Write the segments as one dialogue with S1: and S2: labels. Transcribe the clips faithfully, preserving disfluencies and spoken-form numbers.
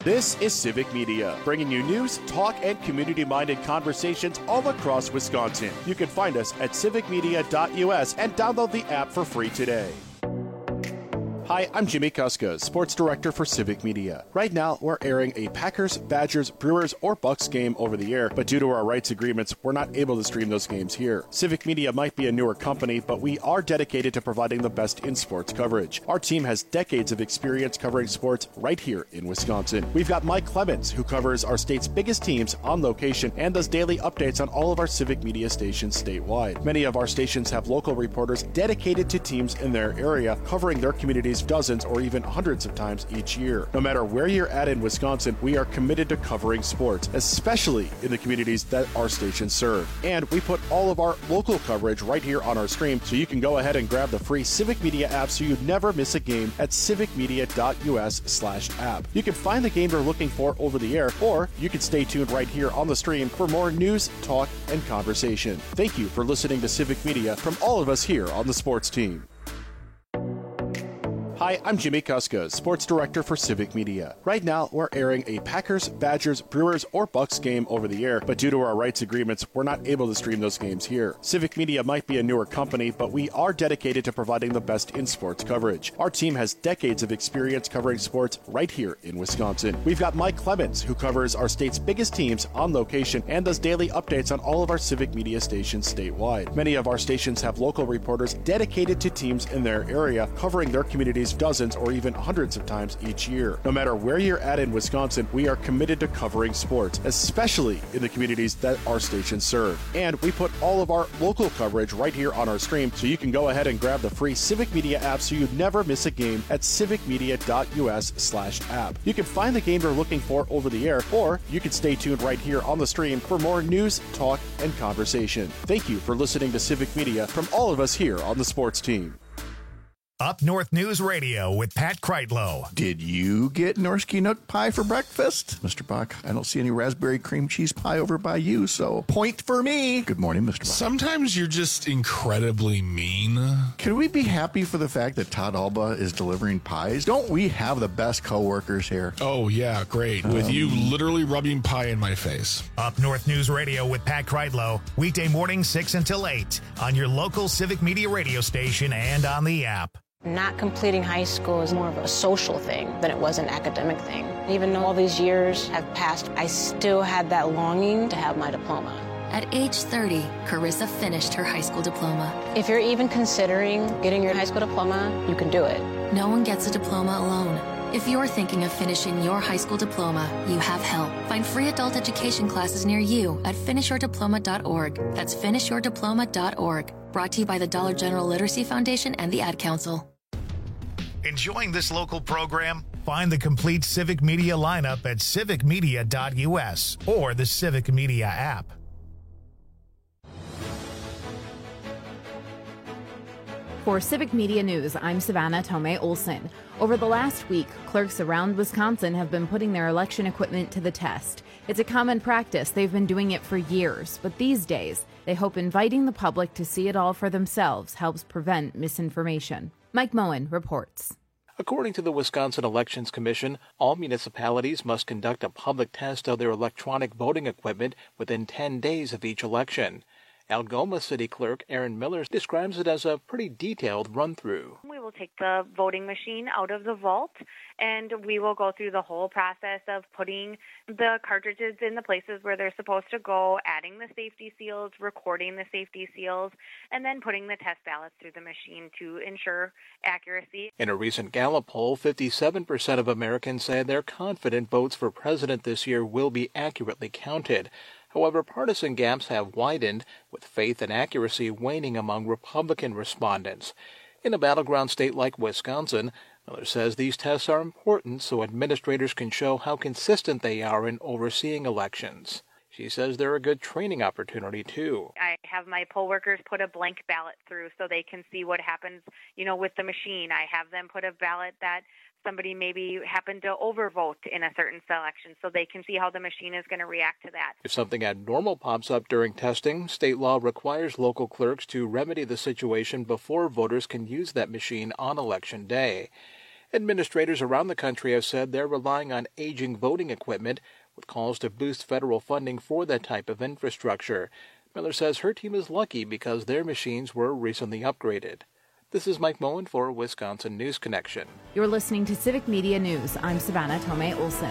S1: This is Civic Media, bringing you news, talk, and community-minded conversations all across Wisconsin. You can find us at civic media dot U S and download the app for free today. Hi, I'm Jimmy Kuska, Sports Director for Civic Media. Right now, we're airing a Packers, Badgers, Brewers, or Bucks game over the air, but due to our rights agreements, we're not able to stream those games here. Civic Media might be a newer company, but we are dedicated to providing the best in sports coverage. Our team has decades of experience covering sports right here in Wisconsin. We've got Mike Clemens, who covers our state's biggest teams on location and does daily updates on all of our Civic Media stations statewide. Many of our stations have local reporters dedicated to teams in their area, covering their communities dozens or even hundreds of times each year. No matter where you're at in Wisconsin, we are committed to covering sports, especially in the communities that our stations serve. And we put all of our local coverage right here on our stream, so you can go ahead and grab the free Civic Media app so you never miss a game at civic media dot U S slash app. You can find the game you're looking for over the air, or you can stay tuned right here on the stream for more news, talk, and conversation. Thank you for listening to Civic Media from all of us here on the sports team. Hi, I'm Jimmy Kuska, Sports Director for Civic Media. Right now, we're airing a Packers, Badgers, Brewers, or Bucks game over the air, but due to our rights agreements, we're not able to stream those games here. Civic Media might be a newer company, but we are dedicated to providing the best in sports coverage. Our team has decades of experience covering sports right here in Wisconsin. We've got Mike Clemens, who covers our state's biggest teams on location and does daily updates on all of our Civic Media stations statewide. Many of our stations have local reporters dedicated to teams in their area, covering their communities dozens or even hundreds of times each year. No matter where you're at in Wisconsin, we are committed to covering sports, especially in the communities that our stations serve. And we put all of our local coverage right here on our stream, so you can go ahead and grab the free Civic Media app so you never miss a game at civic media dot U S slash app. You can find the game you're looking for over the air, or you can stay tuned right here on the stream for more news, talk, and conversation. Thank you for listening to Civic Media from all of us here on the sports team.
S2: Up North News Radio with Pat Kreitlow.
S3: Did you get Norsky Nook pie for breakfast? Mister Bach, I don't see any raspberry cream cheese pie over by you, so point for me. Good morning, Mister Bach.
S4: Sometimes you're just incredibly mean.
S3: Can we be happy for the fact that Todd Alba is delivering pies? Don't we have the best coworkers here?
S4: Oh, yeah, great. Um, with you literally rubbing pie in my face.
S2: Up North News Radio with Pat Kreitlow. Weekday morning, six until eight on your local Civic Media radio station and on the app.
S5: Not completing high school is more of a social thing than it was an academic thing. Even though all these years have passed, I still had that longing to have my diploma.
S6: At age thirty, Carissa finished her high school diploma.
S5: If you're even considering getting your high school diploma, you can do it.
S6: No one gets a diploma alone. If you're thinking of finishing your high school diploma, you have help. Find free adult education classes near you at finish your diploma dot org. That's finish your diploma dot org. Brought to you by the Dollar General Literacy Foundation and the Ad Council.
S2: Enjoying this local program? Find the complete Civic Media lineup at civic media dot U S or the Civic Media app.
S7: For Civic Media News, I'm Savannah Tomei Olson. Over the last week, clerks around Wisconsin have been putting their election equipment to the test. It's a common practice. They've been doing it for years. But these days, they hope inviting the public to see it all for themselves helps prevent misinformation. Mike Moen reports.
S8: According to the Wisconsin Elections Commission, all municipalities must conduct a public test of their electronic voting equipment within ten days of each election. Algoma City Clerk Erin Miller describes it as a pretty detailed run-through.
S9: We will take the voting machine out of the vault, and we will go through the whole process of putting the cartridges in the places where they're supposed to go, adding the safety seals, recording the safety seals, and then putting the test ballots through the machine to ensure accuracy.
S8: In a recent Gallup poll, fifty-seven percent of Americans say they're confident votes for president this year will be accurately counted. However, partisan gaps have widened, with faith and accuracy waning among Republican respondents. In a battleground state like Wisconsin, Miller says these tests are important so administrators can show how consistent they are in overseeing elections. She says they're a good training opportunity, too.
S9: I have my poll workers put a blank ballot through so they can see what happens, you know, with the machine. I have them put a ballot that somebody maybe happened to overvote in a certain selection so they can see how the machine is going to react to that.
S8: If something abnormal pops up during testing, state law requires local clerks to remedy the situation before voters can use that machine on Election Day. Administrators around the country have said they're relying on aging voting equipment, with calls to boost federal funding for that type of infrastructure. Miller says her team is lucky because their machines were recently upgraded. This is Mike Moen for Wisconsin News Connection.
S7: You're listening to Civic Media News. I'm Savannah Tomei Olson.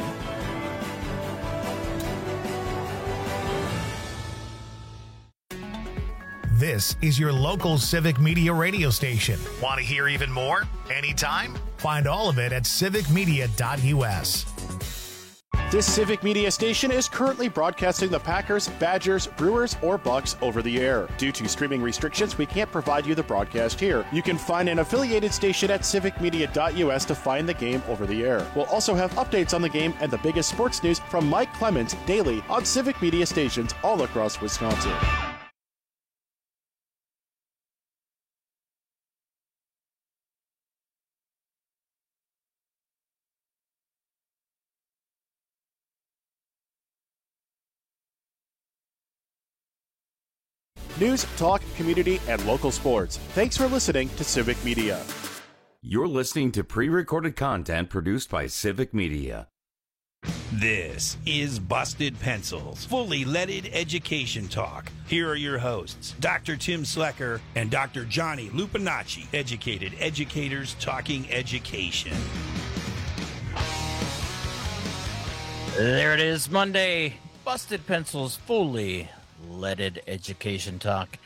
S2: This is your local Civic Media radio station. Want to hear even more? Anytime? Find all of it at civic media dot u s.
S1: This Civic Media station is currently broadcasting the Packers, Badgers, Brewers, or Bucks over the air. Due to streaming restrictions, we can't provide you the broadcast here. You can find an affiliated station at civic media dot u s to find the game over the air. We'll also have updates on the game and the biggest sports news from Mike Clemens daily on Civic Media stations all across Wisconsin. News, talk, community, and local sports. Thanks for listening to Civic Media.
S10: You're listening to pre-recorded content produced by Civic Media.
S11: This is Busted Pencils, fully leaded education talk. Here are your hosts, Doctor Tim Slecker and Doctor Johnny Lupinacci, educated educators talking education.
S12: There it is, Monday. Busted Pencils, fully leaded education talk.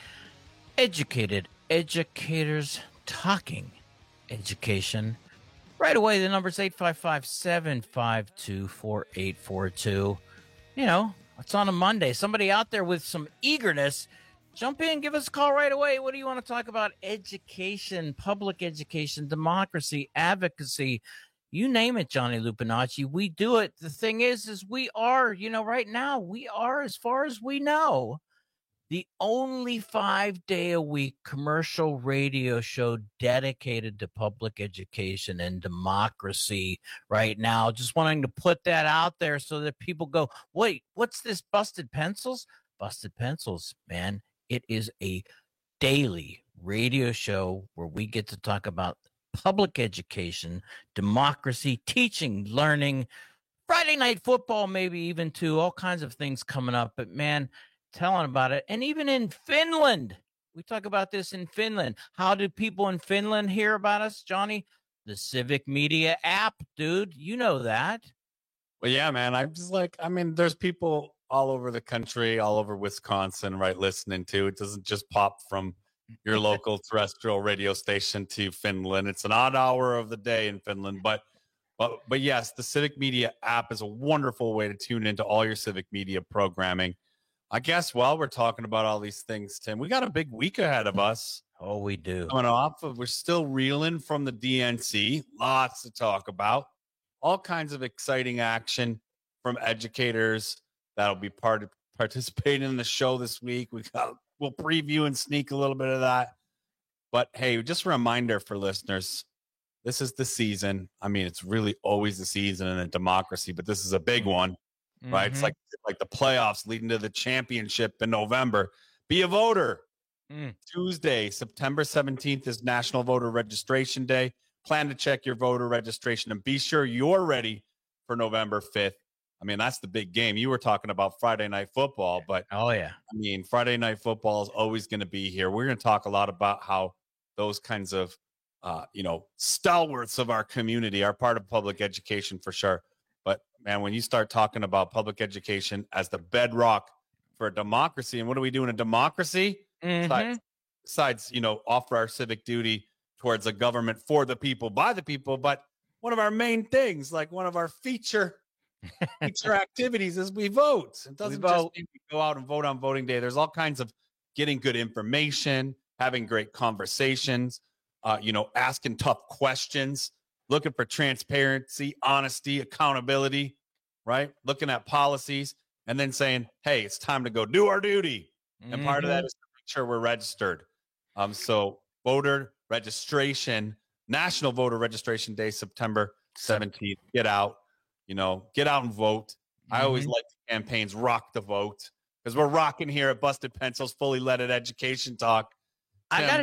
S12: Educated educators talking education. Right away, the number's eight five five, seven five two, four eight four two. You know, it's on a Monday. Somebody out there with some eagerness, jump in, give us a call right away. What do you want to talk about? Education, public education, democracy, advocacy, you name it, Johnny Lupinacci. We do it. The thing is, is we are, you know, right now, we are, as far as we know, the only five-day-a-week commercial radio show dedicated to public education and democracy right now. Just wanting to put that out there so that people go, wait, what's this Busted Pencils? Busted Pencils, man, it is a daily radio show where we get to talk about public education, democracy, teaching, learning, Friday night football, maybe even too, all kinds of things coming up. But man, telling about it. And even in Finland, we talk about this in Finland. How do people in Finland hear about us, Johnny? The Civic Media app, dude. You know that.
S13: Well, yeah, man. I'm just like, I mean, there's people all over the country, all over Wisconsin, right, listening to. It doesn't just pop from your local terrestrial radio station to Finland. It's an odd hour of the day in Finland. But, but, but yes, the Civic Media app is a wonderful way to tune into all your Civic Media programming. I guess while we're talking about all these things, Tim, we got a big week ahead of us.
S12: Oh, we do.
S13: Coming off of, we're still reeling from the D N C. Lots to talk about. All kinds of exciting action from educators that'll be part of participating in the show this week. We got, we'll preview and sneak a little bit of that. But hey, just a reminder for listeners, this is the season. I mean, it's really always the season in a democracy, but this is a big one, mm-hmm. right? It's like like the playoffs leading to the championship in November. Be a voter. Mm. Tuesday, September seventeenth is National Voter Registration Day. Plan to check your voter registration and be sure you're ready for November fifth. I mean, that's the big game. You were talking about Friday Night Football, but
S12: oh yeah,
S13: I mean, Friday Night Football is always going to be here. We're going to talk a lot about how those kinds of, uh, you know, stalwarts of our community are part of public education for sure. But man, when you start talking about public education as the bedrock for a democracy, and what do we do in a democracy?
S12: Mm-hmm.
S13: Besides, besides, you know, offer our civic duty towards a government for the people, by the people. But one of our main things, like one of our feature feature activities is we vote. It doesn't just mean we go out and vote on voting day. There's all kinds of getting good information, having great conversations, uh, you know, asking tough questions, looking for transparency, honesty, accountability, right? Looking at policies and then saying, hey, it's time to go do our duty. Mm-hmm. And part of that is to make sure we're registered. Um, so voter registration, National Voter Registration Day, September seventeenth. Get out. You know, get out and vote. Mm-hmm. I always like the campaigns rock the vote because we're rocking here at Busted Pencils, fully leaded education talk.
S12: Tim, I gotta,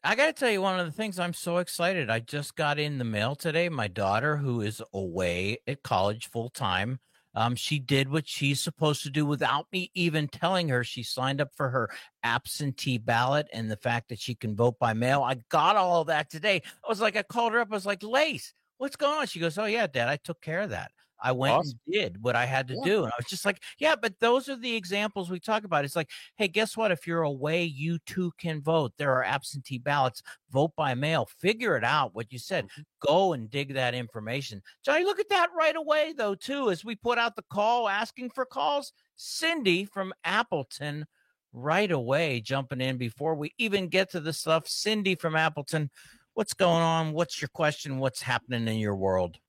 S12: I got to tell you, one of the things I'm so excited. I just got in the mail today. My daughter, who is away at college full time, um, she did what she's supposed to do without me even telling her. She signed up for her absentee ballot and the fact that she can vote by mail. I got all of that today. I was like, I called her up. I was like, Lace, what's going on? She goes, oh, yeah, Dad, I took care of that. I went
S13: Awesome.
S12: and did what I had to
S13: Yeah.
S12: do. And I was just like, yeah, but those are the examples we talk about. It's like, hey, guess what? If you're away, you too can vote. There are absentee ballots. Vote by mail. Figure it out. What you said.
S13: Mm-hmm.
S12: Go and dig that information. Johnny, look at that right away, though, too, as we put out the call asking for calls. Cindy from Appleton right away jumping in before we even get to the stuff. Cindy from Appleton, what's going on? What's your question? What's happening in your world?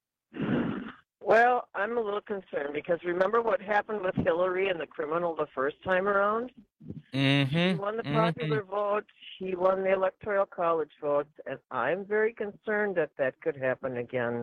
S14: Well, I'm a little concerned because remember what happened with Hillary and the criminal the first time around?
S12: Mm-hmm.
S14: She won the popular
S12: mm-hmm.
S14: vote. She won the Electoral College votes, and I'm very concerned that that could happen again.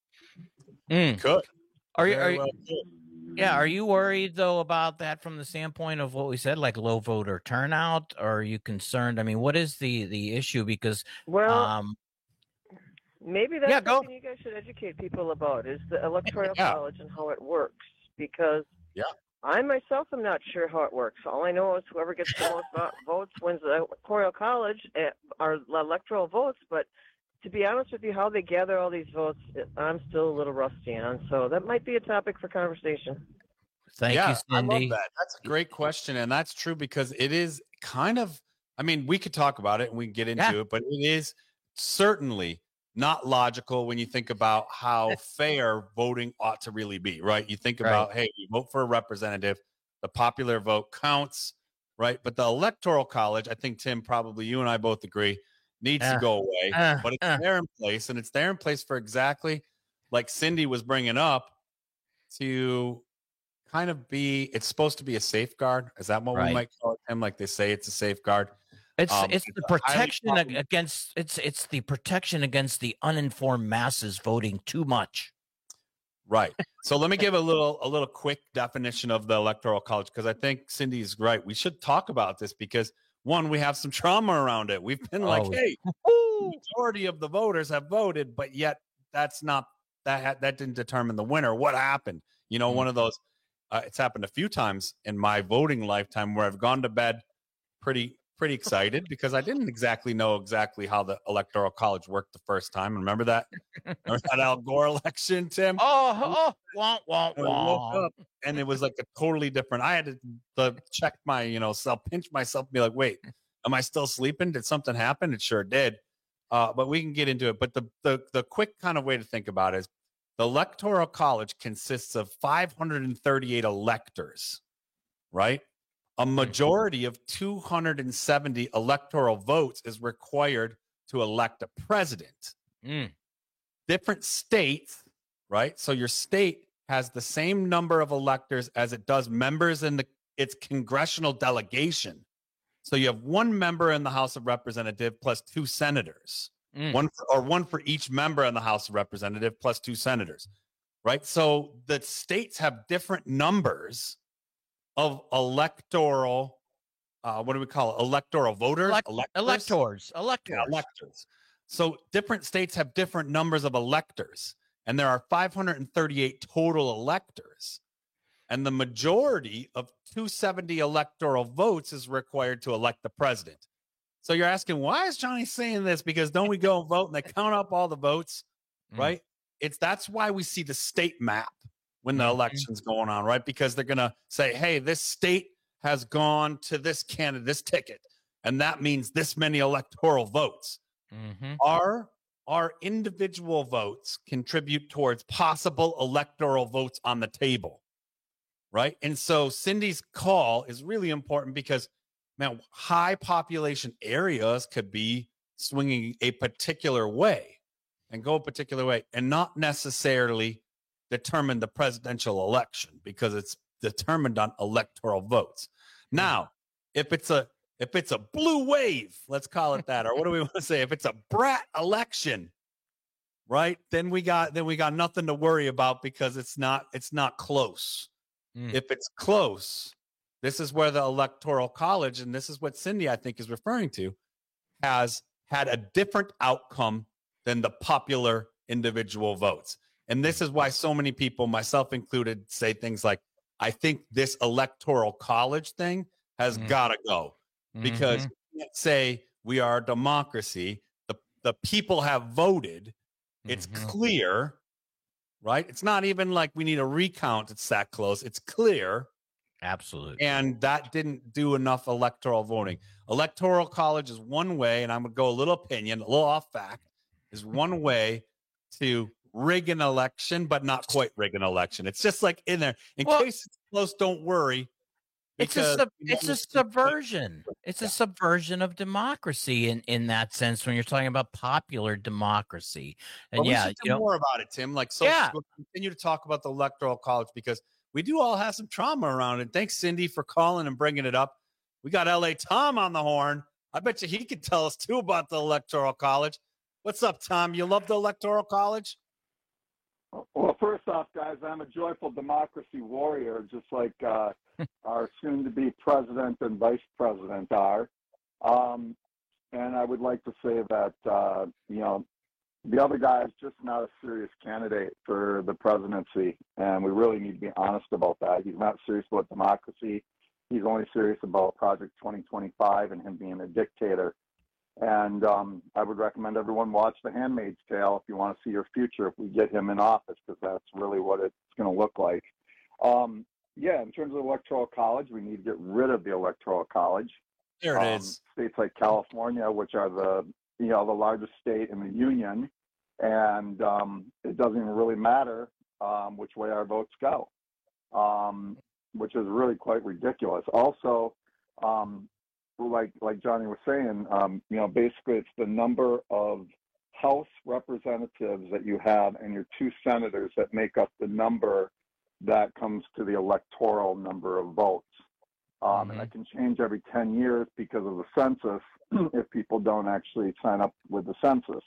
S12: Mm.
S13: Could.
S12: Are you?
S13: Very
S12: Are you
S13: well could.
S12: yeah. Are you worried though about that from the standpoint of what we said, like low voter turnout? Or are you concerned? I mean, what is the the issue? Because
S14: Well,
S12: um,
S14: maybe that's
S12: yeah, go.
S14: something you guys should educate people about is the Electoral
S13: Yeah.
S14: College and how it works. Because
S13: Yeah.
S14: I myself am not sure how it works. All I know is whoever gets the most vo- votes wins the Electoral College uh, or electoral votes. But to be honest with you, how they gather all these votes, I'm still a little rusty on. So that might be a topic for conversation.
S12: Thank
S13: yeah,
S12: you, Cindy.
S13: I love that. That's a great question. And that's true because it is kind of, I mean, we could talk about it and we can get into
S12: Yeah.
S13: it, but it is certainly not logical when you think about how fair voting ought to really be, right? You think about,
S12: Right.
S13: hey, you vote for a representative, the popular vote counts, right? But the Electoral College, I think, Tim, probably you and I both agree, needs
S12: Uh,
S13: to go away.
S12: uh,
S13: but it's
S12: uh.
S13: there in place, and it's there in place for exactly like Cindy was bringing up to kind of be, it's supposed to be a safeguard. Is that what
S12: Right.
S13: we might call it, Tim? Like they say it's a safeguard.
S12: It's
S13: Um,
S12: it's
S13: it's
S12: the
S13: a highly
S12: protection ag-
S13: problem-
S12: against it's it's the protection against the uninformed masses voting too much.
S13: Right. So let me give a little a little quick definition of the Electoral College because I think Cindy's right. We should talk about this because one, we have some trauma around it. We've been like,
S12: Oh.
S13: hey, the majority of the voters have voted, but yet that's not that ha- that didn't determine the winner. What happened? You know, one of those. Uh, it's happened a few times in my voting lifetime where I've gone to bed pretty pretty excited because I didn't exactly know exactly how the Electoral College worked the first time. Remember that? Remember that Al Gore election, Tim?
S12: Oh, oh, wah, wah,
S13: And I woke
S12: wah.
S13: up and it was like a totally different. I had to, to check my, you know, self, pinch myself, and be like, wait, am I still sleeping? Did something happen? It sure did. Uh, but we can get into it. But the the the quick kind of way to think about it is the Electoral College consists of five hundred thirty-eight electors, right? A majority of two hundred seventy electoral votes is required to elect a president.
S12: Mm.
S13: Different states, right? So your state has the same number of electors as it does members in the its congressional delegation. So you have one member in the House of Representatives plus two senators,
S12: Mm.
S13: one for, or one for each member in the House of Representatives plus two senators, right? So the states have different numbers of electoral, uh, what do we call it? Electoral voters,
S12: Elect-
S13: electors?
S12: electors, electors.
S13: Yeah, electors. So different states have different numbers of electors, and there are five hundred thirty-eight total electors. And the majority of two hundred seventy electoral votes is required to elect the president. So you're asking, why is Johnny saying this? Because don't we go and vote and they count up all the votes,
S12: Mm.
S13: right? It's that's why we see the state map when the
S12: Mhm.
S13: election's going on, right? Because they're gonna say, hey, this state has gone to this candidate, this ticket, and that means this many electoral votes.
S12: Mhm.
S13: Our our individual votes contribute towards possible electoral votes on the table, right? And so Cindy's call is really important because, man, high population areas could be swinging a particular way and go a particular way and not necessarily determine the presidential election because it's determined on electoral votes. Now, if it's a if it's a blue wave, let's call it that, or what do we want to say? If it's a brat election, right? Then we got then we got nothing to worry about because it's not it's not close.
S12: Mm.
S13: If it's close, this is where the Electoral College, and this is what Cindy I think is referring to, has had a different outcome than the popular individual votes. And this is why so many people, myself included, say things like, I think this electoral college thing has mm-hmm. got to go, because mm-hmm. you can't say we are a democracy. The, the people have voted. It's mm-hmm. clear, right? It's not even like we need a recount. It's that close. It's clear.
S12: Absolutely.
S13: And that didn't do enough electoral voting. Electoral college is one way, and I'm going to go a little opinion, a little off fact, is one way to rig an election, but not quite rig an election. It's just like in there. In well, case it's close, don't worry.
S12: It's a sub, it's a subversion. It's a subversion of democracy in, in that sense when you're talking about popular democracy. And
S13: well,
S12: yeah,
S13: we should do
S12: you know,
S13: more about it, Tim. Like, so
S12: yeah.
S13: we'll continue to talk about the electoral college because we do all have some trauma around it. Thanks, Cindy, for calling and bringing it up. We got L A Tom on the horn. I bet you he could tell us too about the electoral college. What's up, Tom? You love the electoral college?
S15: Well, first off, guys, I'm a joyful democracy warrior, just like uh, our soon-to-be president and vice president are. Um, and I would like to say that, uh, you know, the other guy is just not a serious candidate for the presidency, and we really need to be honest about that. He's not serious about democracy. He's only serious about Project twenty twenty-five and him being a dictator. And um, I would recommend everyone watch The Handmaid's Tale if you want to see your future if we get him in office, because that's really what it's going to look like. Um, yeah, in terms of electoral college, we need to get rid of the electoral college.
S13: There it
S15: um,
S13: is.
S15: States like California, which are the you know the largest state in the union, and um, it doesn't even really matter um, which way our votes go, um, which is really quite ridiculous. Also, um, like like Johnny was saying, um, you know, basically it's the number of House representatives that you have and your two senators that make up the number that comes to the electoral number of votes. Um, mm-hmm. And that can change every ten years because of the census if people don't actually sign up with the census.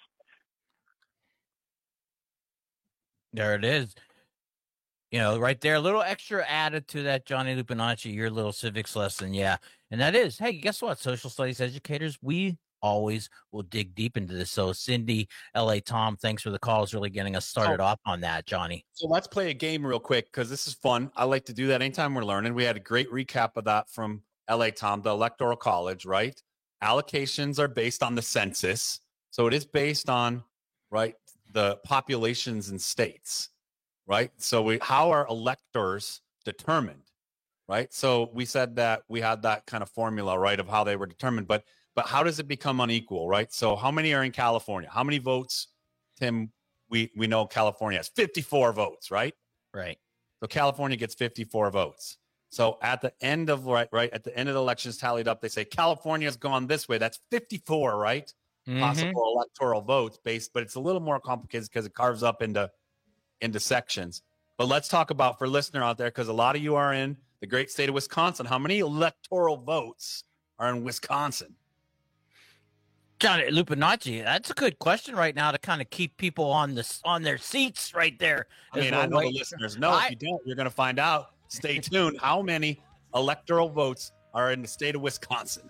S12: There it is. You know, right there, a little extra added to that, Johnny Lupinacci, your little civics lesson. Yeah. And that is, hey, guess what? Social studies educators, we always will dig deep into this. So Cindy, L A Tom, thanks for the call. Is really getting us started oh. off on that, Johnny.
S13: So let's play a game real quick because this is fun. I like to do that anytime we're learning. We had a great recap of that from L A Tom, the Electoral College, right? Allocations are based on the census. So it is based on, right, the populations in states. Right. So we, how are electors determined? Right. So we said that we had that kind of formula, right, of how they were determined. But but how does it become unequal? Right. So how many are in California? How many votes, Tim? We we know California has fifty-four votes. Right.
S12: Right.
S13: So California gets fifty-four votes. So at the end of right, right at the end of the elections tallied up, they say California's gone this way. That's fifty-four. Right. Mm-hmm. Possible electoral votes based. But it's a little more complicated because it carves up into into sections. But let's talk about, for listener out there, because a lot of you are in the great state of Wisconsin, how many electoral votes are in Wisconsin?
S12: Johnny Lupinacci, that's a good question right now to kind of keep people on the on their seats right there.
S13: I mean, I know the listeners know. I, if you don't, you're going to find out. Stay tuned. How many electoral votes are in the state of Wisconsin?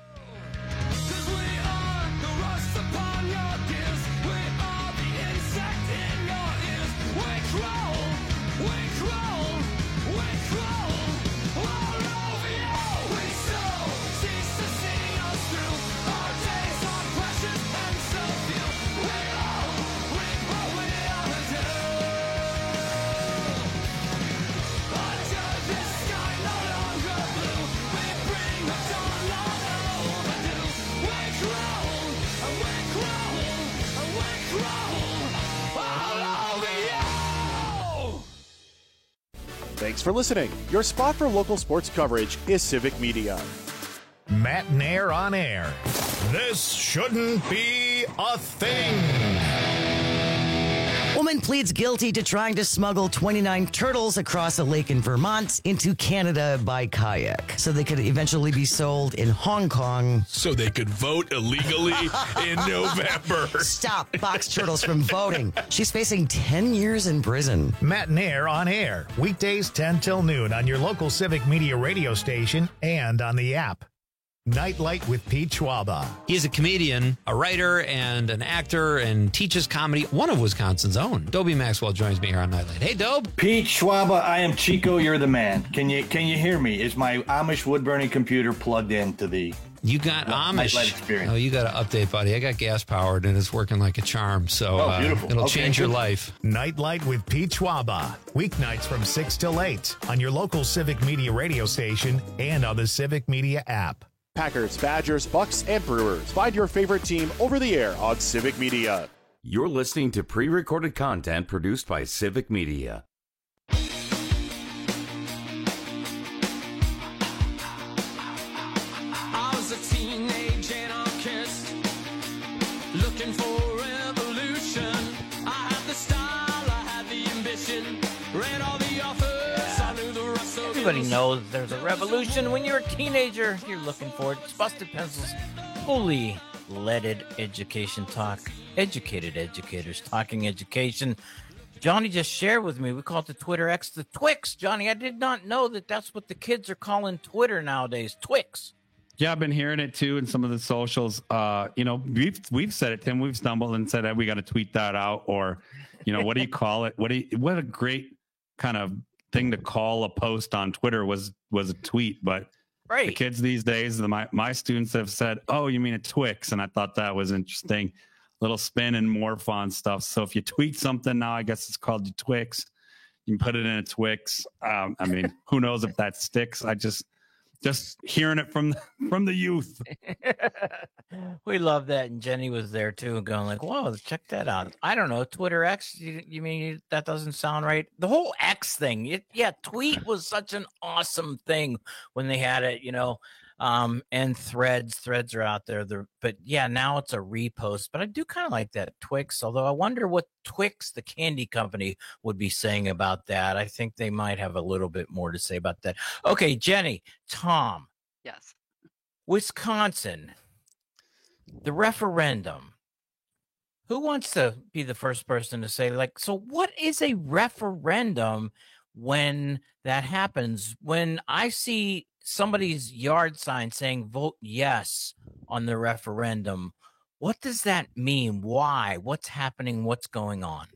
S1: Thanks for listening. Your spot for local sports coverage is Civic Media.
S2: Matt Nair on air. This shouldn't be a thing.
S16: Woman pleads guilty to trying to smuggle twenty-nine turtles across a lake in Vermont into Canada by kayak so they could eventually be sold in Hong Kong.
S4: So they could vote illegally in November.
S16: Stop box turtles from voting. She's facing ten years in prison.
S2: Matt Nair on air. Weekdays ten till noon on your local Civic Media radio station and on the app. Nightlight with Pete Schwaba.
S17: He's a comedian, a writer, and an actor, and teaches comedy. One of Wisconsin's own. Dobie Maxwell joins me here on Nightlight. Hey, Dobe.
S18: Pete Schwaba, I am Chico. You're the man. Can you can you hear me? Is my Amish wood burning computer plugged into the?
S17: You got
S18: Nightlight
S17: Amish.
S18: experience?
S17: Oh, you got to update, buddy. I got gas powered, and it's working like a charm. So
S18: Oh,
S17: uh,
S18: beautiful.
S17: it'll
S18: Okay,
S17: change your
S18: good.
S17: life.
S2: Nightlight with Pete Schwaba. Weeknights from six till eight on your local Civic Media radio station and on the Civic Media app.
S1: Packers, Badgers, Bucks, and Brewers. Find your favorite team over the air on Civic Media.
S10: You're listening to pre-recorded content produced by Civic Media.
S19: I was a teenage anarchist looking for revolution. I had the style, I had the ambition, read all the authors, I knew the rest of
S12: Everybody knows there's a revolution when you're a teenager. You're looking for it. It's Busted Pencils, fully leaded education talk. Educated educators talking education. Johnny just shared with me, we call it the Twitter X, the Twix. Johnny, I did not know that that's what the kids are calling Twitter nowadays, Twix.
S13: Yeah, I've been hearing it too in some of the socials. Uh, you know, we've we've said it, Tim. We've stumbled and said, hey, we got to tweet that out, or, you know, what do you call it? What do you, what a great kind of thing to call a post on Twitter was was a tweet. But
S12: right.
S13: the kids these days, the, my my students have said, oh, you mean a Twix? And I thought that was interesting. Little spin and morph on stuff. So if you tweet something now, I guess it's called your Twix. You can put it in a Twix. Um, I mean, who knows if that sticks? I just just hearing it from from the youth.
S12: We love that, and Jenny was there too, going like, "Whoa, check that out!" I don't know, Twitter X. You, you mean that doesn't sound right? The whole X thing, it, yeah. Tweet was such an awesome thing when they had it, you know. Um, and threads, threads are out there. The, but yeah, now it's a repost. But I do kind of like that Twix. Although I wonder what Twix, the candy company, would be saying about that. I think they might have a little bit more to say about that. Okay, Jenny, Tom.
S20: Yes.
S12: Wisconsin. The referendum. Who wants to be the first person to say, like, so what is a referendum when that happens? When I see somebody's yard sign saying vote yes on the referendum, what does that mean? Why? What's happening? What's going on?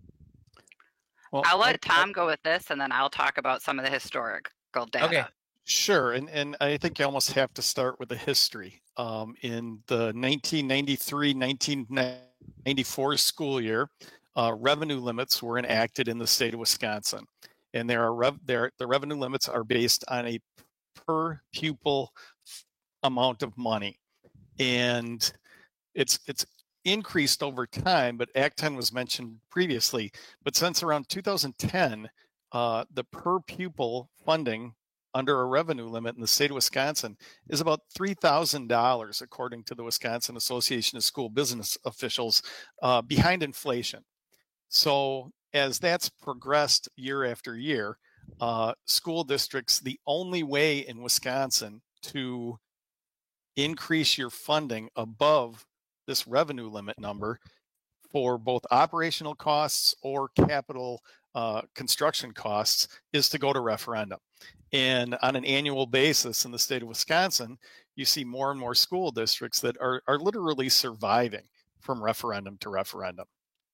S20: Well, I'll let Tom go with this, and then I'll talk about some of the historical data.
S12: Okay.
S21: Sure, and and I think you almost have to start with the history. Um, in the nineteen ninety-three nineteen ninety-four school year, uh, revenue limits were enacted in the state of Wisconsin, and there are rev- there the revenue limits are based on a per pupil amount of money, and it's it's increased over time. But Act ten was mentioned previously, but since around two thousand ten, uh, the per pupil funding under a revenue limit in the state of Wisconsin is about three thousand dollars, according to the Wisconsin Association of School Business Officials, uh, behind inflation. So as that's progressed year after year, uh, school districts, the only way in Wisconsin to increase your funding above this revenue limit number for both operational costs or capital uh, construction costs is to go to referendum. And on an annual basis in the state of Wisconsin, you see more and more school districts that are, are literally surviving from referendum to referendum.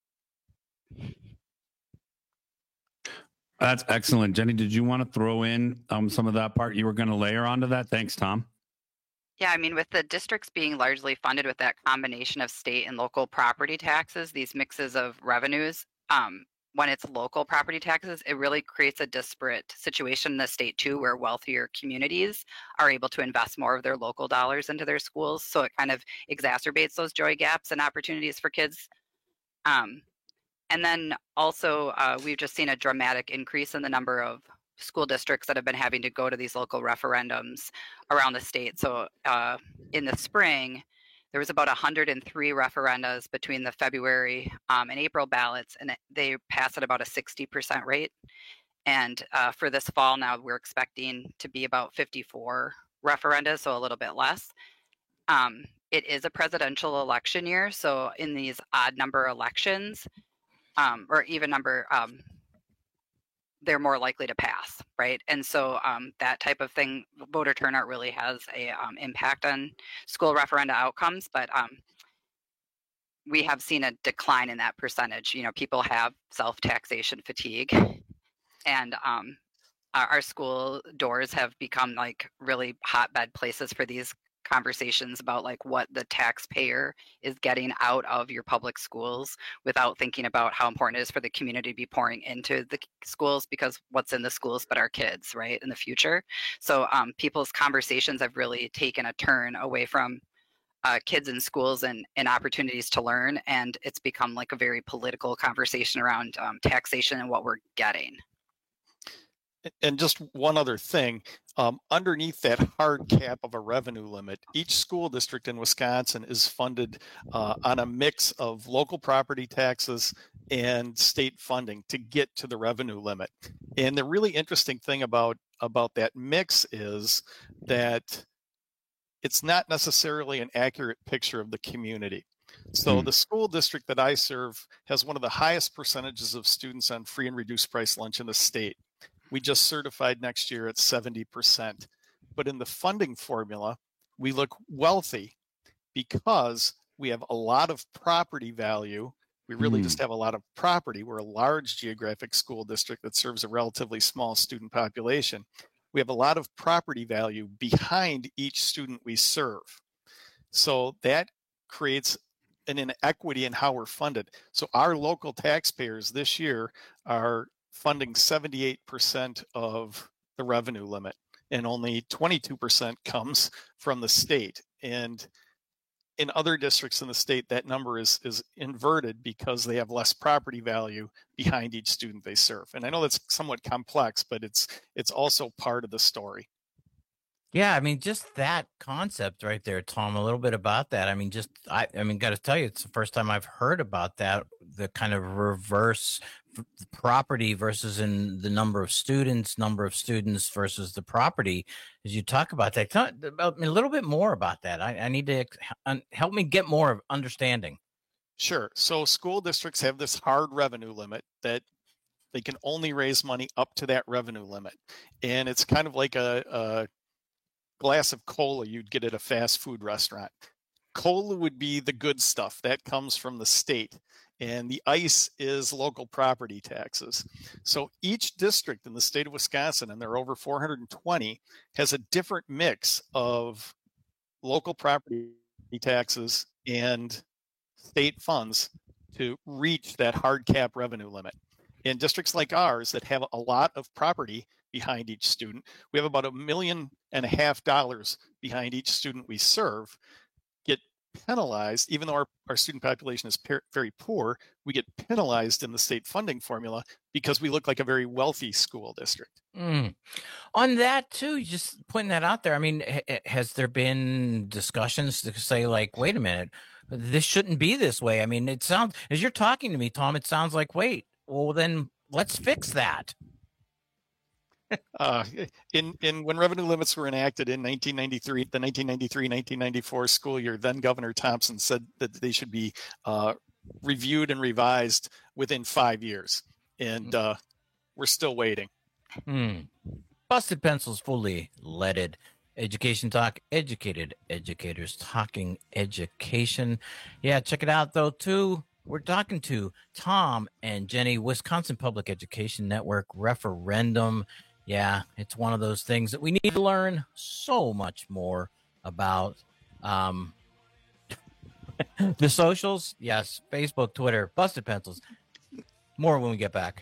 S13: That's excellent. Jenny, did you want to throw in um, some of that part you were going to layer onto that? Thanks, Tom.
S20: Yeah, I mean, with the districts being largely funded with that combination of state and local property taxes, these mixes of revenues, um, when it's local property taxes, it really creates a disparate situation in the state too, where wealthier communities are able to invest more of their local dollars into their schools. So it kind of exacerbates those joy gaps and opportunities for kids. Um, and then also, uh, we've just seen a dramatic increase in the number of school districts that have been having to go to these local referendums around the state. So uh, in the spring, there was about one hundred three referendas between the February um, and April ballots, and they passed at about a sixty percent rate. And uh, for this fall now, we're expecting to be about fifty-four referendas, so a little bit less. Um, it is a presidential election year, so in these odd number elections, um, or even number um, they're more likely to pass, right? And so um, that type of thing, voter turnout really has a um, impact on school referenda outcomes, but um, we have seen a decline in that percentage. You know, people have self-taxation fatigue, and um, our, our school doors have become like really hotbed places for these conversations about like what the taxpayer is getting out of your public schools without thinking about how important it is for the community to be pouring into the schools, because what's in the schools but our kids, right, in the future. So um, people's conversations have really taken a turn away from uh, kids in schools and, and opportunities to learn, and it's become like a very political conversation around um, taxation and what we're getting.
S21: And just one other thing, um, underneath that hard cap of a revenue limit, each school district in Wisconsin is funded uh, on a mix of local property taxes and state funding to get to the revenue limit. And the really interesting thing about, about that mix is that it's not necessarily an accurate picture of the community. So the school district that I serve has one of the highest percentages of students on free and reduced price lunch in the state. We just certified next year at seventy percent. But in the funding formula, we look wealthy because we have a lot of property value. We really mm. just have a lot of property. We're a large geographic school district that serves a relatively small student population. We have a lot of property value behind each student we serve. So that creates an inequity in how we're funded. So our local taxpayers this year are funding seventy-eight percent of the revenue limit, and only twenty-two percent comes from the state. And in other districts in the state, that number is is inverted because they have less property value behind each student they serve. And I know that's somewhat complex, but it's it's also part of the story.
S12: Yeah, I mean, just that concept right there, Tom, a little bit about that. I mean, just, I, I mean, got to tell you, it's the first time I've heard about that, the kind of reverse property versus in the number of students, number of students versus the property. As you talk about that, tell me a little bit more about that. I, I need to help me get more of understanding.
S21: Sure. So school districts have this hard revenue limit that they can only raise money up to that revenue limit. And it's kind of like a, a glass of cola you'd get at a fast food restaurant. Cola would be the good stuff that comes from the state, and the ice is local property taxes. So each district in the state of Wisconsin, and there are over four hundred twenty, has a different mix of local property taxes and state funds to reach that hard cap revenue limit. In districts like ours that have a lot of property behind each student, we have about a million and a half dollars behind each student we serve, get penalized, even though our, our student population is per, very poor, we get penalized in the state funding formula because we look like a very wealthy school district.
S12: Mm. On that too, just putting that out there, I mean, ha- has there been discussions to say like, wait a minute, this shouldn't be this way? I mean, it sounds, as you're talking to me, Tom, it sounds like, wait, well then let's fix that.
S21: Uh, in in when revenue limits were enacted in nineteen ninety-three, the nineteen ninety-three nineteen ninety-four school year, then Governor Thompson said that they should be uh, reviewed and revised within five years, and uh, we're still waiting.
S12: Hmm. Busted Pencils, fully leaded. Education Talk, educated educators talking education. Yeah, check it out though too. We're talking to Tom and Jenny, Wisconsin Public Education Network referendum. Yeah, it's one of those things that we need to learn so much more about. Um, the socials, yes, Facebook, Twitter, Busted Pencils. More when we get back.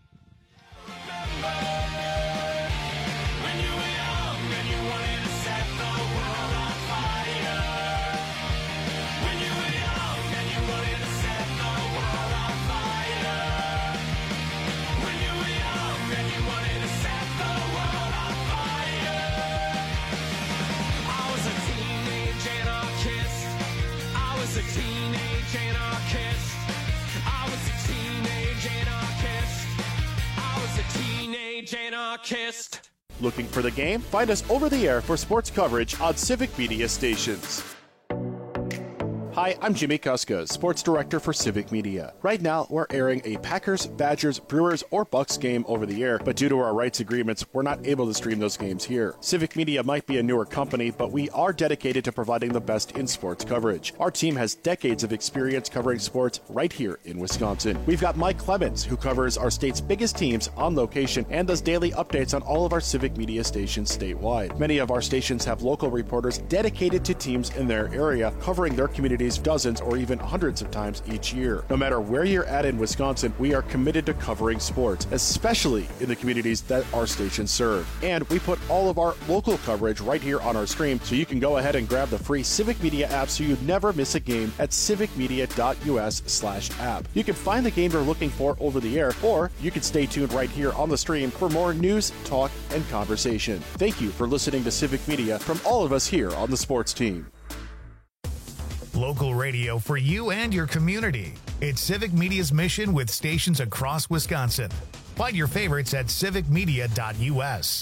S19: Anarchist.
S1: Looking for the game? Find us over the air for sports coverage on Civic Media stations. Hi, I'm Jimmy Kuska, Sports Director for Civic Media. Right now, we're airing a Packers, Badgers, Brewers, or Bucks game over the air, but due to our rights agreements, we're not able to stream those games here. Civic Media might be a newer company, but we are dedicated to providing the best in sports coverage. Our team has decades of experience covering sports right here in Wisconsin. We've got Mike Clemens, who covers our state's biggest teams on location and does daily updates on all of our Civic Media stations statewide. Many of our stations have local reporters dedicated to teams in their area, covering their communities dozens or even hundreds of times each year. No matter where you're at in Wisconsin, we are committed to covering sports, especially in the communities that our stations serve. And we put all of our local coverage right here on our stream, so you can go ahead and grab the free Civic Media app so you never miss a game at civicmedia.us slash app. You can find the game you're looking for over the air, or you can stay tuned right here on the stream for more news, talk, and conversation. Thank you for listening to Civic Media from all of us here on the sports team.
S2: Local radio for you and your community. It's Civic Media's mission with stations across Wisconsin. Find your favorites at civic media dot u s.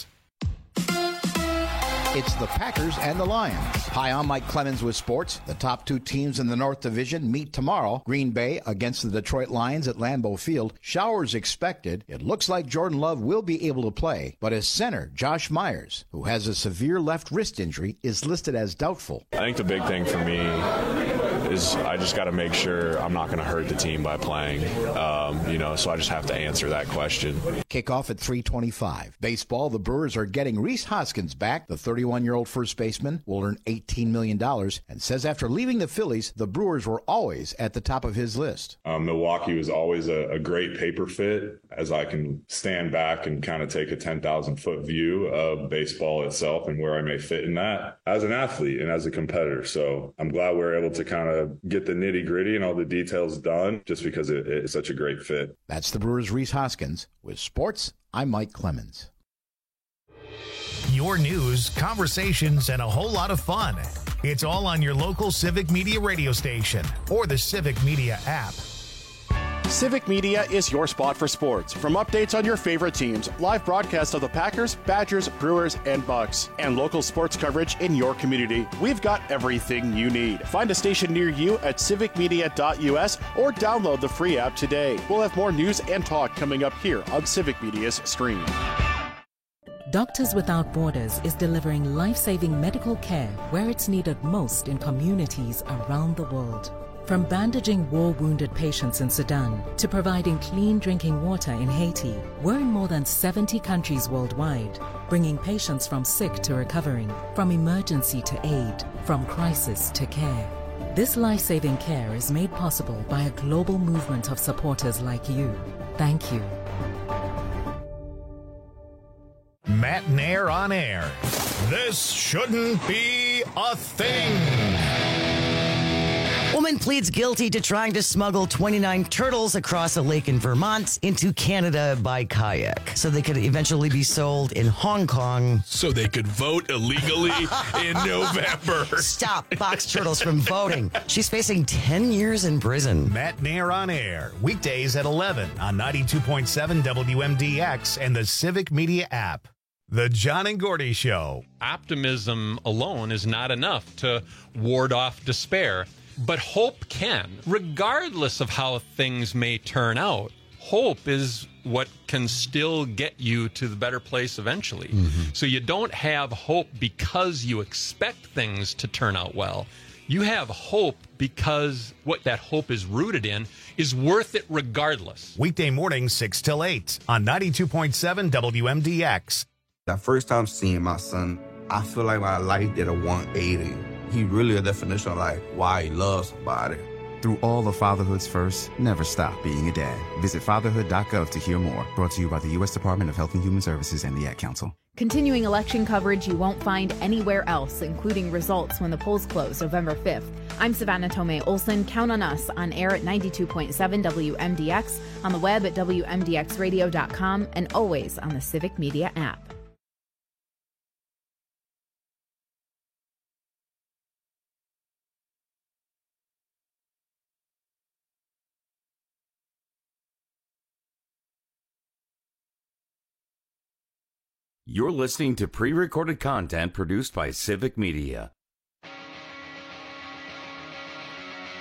S3: It's the Packers and the Lions. Hi, I'm Mike Clemens with sports. The top two teams in the North Division meet tomorrow. Green Bay against the Detroit Lions at Lambeau Field. Showers expected. It looks like Jordan Love will be able to play, but his center, Josh Myers, who has a severe left wrist injury, is listed as doubtful.
S22: I think the big thing for me is I just got to make sure I'm not going to hurt the team by playing, um, you know, so I just have to answer that question.
S3: Kickoff at three twenty-five. Baseball, the Brewers are getting Rhys Hoskins back. The thirty-one-year-old first baseman will earn eighteen million dollars and says after leaving the Phillies, the Brewers were always at the top of his list.
S22: Um, Milwaukee was always a, a great paper fit, as I can stand back and kind of take a ten thousand foot view of baseball itself and where I may fit in that as an athlete and as a competitor. So I'm glad we're able to kind of get the nitty gritty and all the details done just because it, it's such a great fit.
S3: That's the Brewers' Rhys Hoskins. With sports, I'm Mike Clemens.
S2: Your news, conversations, and a whole lot of fun. It's all on your local Civic Media radio station or the Civic Media app.
S1: Civic Media is your spot for sports. From updates on your favorite teams, live broadcasts of the Packers, Badgers, Brewers, and Bucks, and local sports coverage in your community, we've got everything you need. Find a station near you at civic media dot u s or download the free app today. We'll have more news and talk coming up here on Civic Media's stream.
S23: Doctors Without Borders is delivering life-saving medical care where it's needed most in communities around the world. From bandaging war-wounded patients in Sudan to providing clean drinking water in Haiti, we're in more than seventy countries worldwide, bringing patients from sick to recovering, from emergency to aid, from crisis to care. This life-saving care is made possible by a global movement of supporters like you. Thank you.
S2: Matt Nair on air. This shouldn't be a thing.
S16: Woman pleads guilty to trying to smuggle twenty-nine turtles across a lake in Vermont into Canada by kayak so they could eventually be sold in Hong Kong.
S4: So they could vote illegally in November.
S16: Stop box turtles from voting. She's facing ten years in prison.
S2: Matt Nair on air, weekdays at eleven on ninety-two point seven W M D X and the Civic Media app. The John and Gordy Show.
S17: Optimism alone is not enough to ward off despair. But hope can, regardless of how things may turn out. Hope is what can still get you to the better place eventually. Mm-hmm. So you don't have hope because you expect things to turn out well. You have hope because what that hope is rooted in is worth it regardless.
S2: Weekday mornings, six till eight on ninety-two point seven W M D X.
S24: That first time seeing my son, I feel like my life did a one eighty. He really a definition of like why he loves somebody.
S25: Through all of fatherhood's first, never stop being a dad. Visit fatherhood dot gov to hear more. Brought to you by the U S Department of Health and Human Services and the Ad Council.
S7: Continuing election coverage you won't find anywhere else, including results when the polls close November fifth. I'm Savannah Tomei Olson. Count on us on air at ninety-two point seven W M D X, on the web at W M D X radio dot com, and always on the Civic Media app.
S10: You're listening to pre-recorded content produced by Civic Media.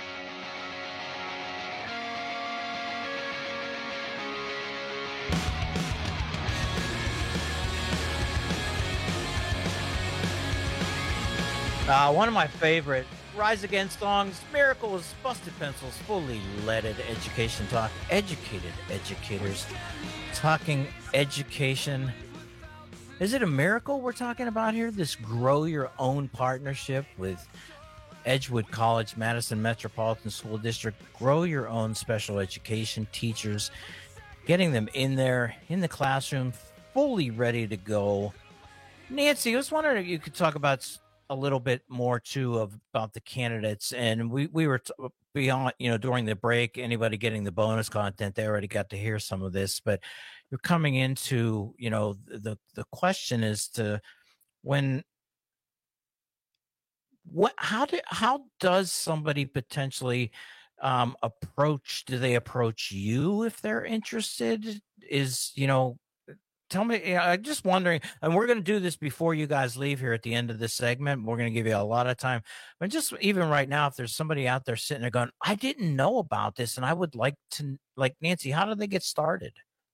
S12: Uh, one of my favorite Rise Against songs, Miracles, Busted Pencils, fully leaded education talk, educated educators talking education. Is it a miracle we're talking about here? This grow your own partnership with Edgewood College, Madison Metropolitan School District, grow your own special education teachers, getting them in there in the classroom, fully ready to go. Nancy, I was wondering if you could talk about a little bit more too of about the candidates. And we we were t- beyond, you know, during the break, anybody getting the bonus content, they already got to hear some of this. But you're coming into, you know, the the question is to when what how do how does somebody potentially um approach do they approach you if they're interested? Is, you know, tell me, yeah, I'm just wondering, and we're going to do this before you guys leave here at the end of this segment. We're going to give you a lot of time. But just even right now, if there's somebody out there sitting there going, I didn't know about this, and I would like to, like, Nancy, how do they get started?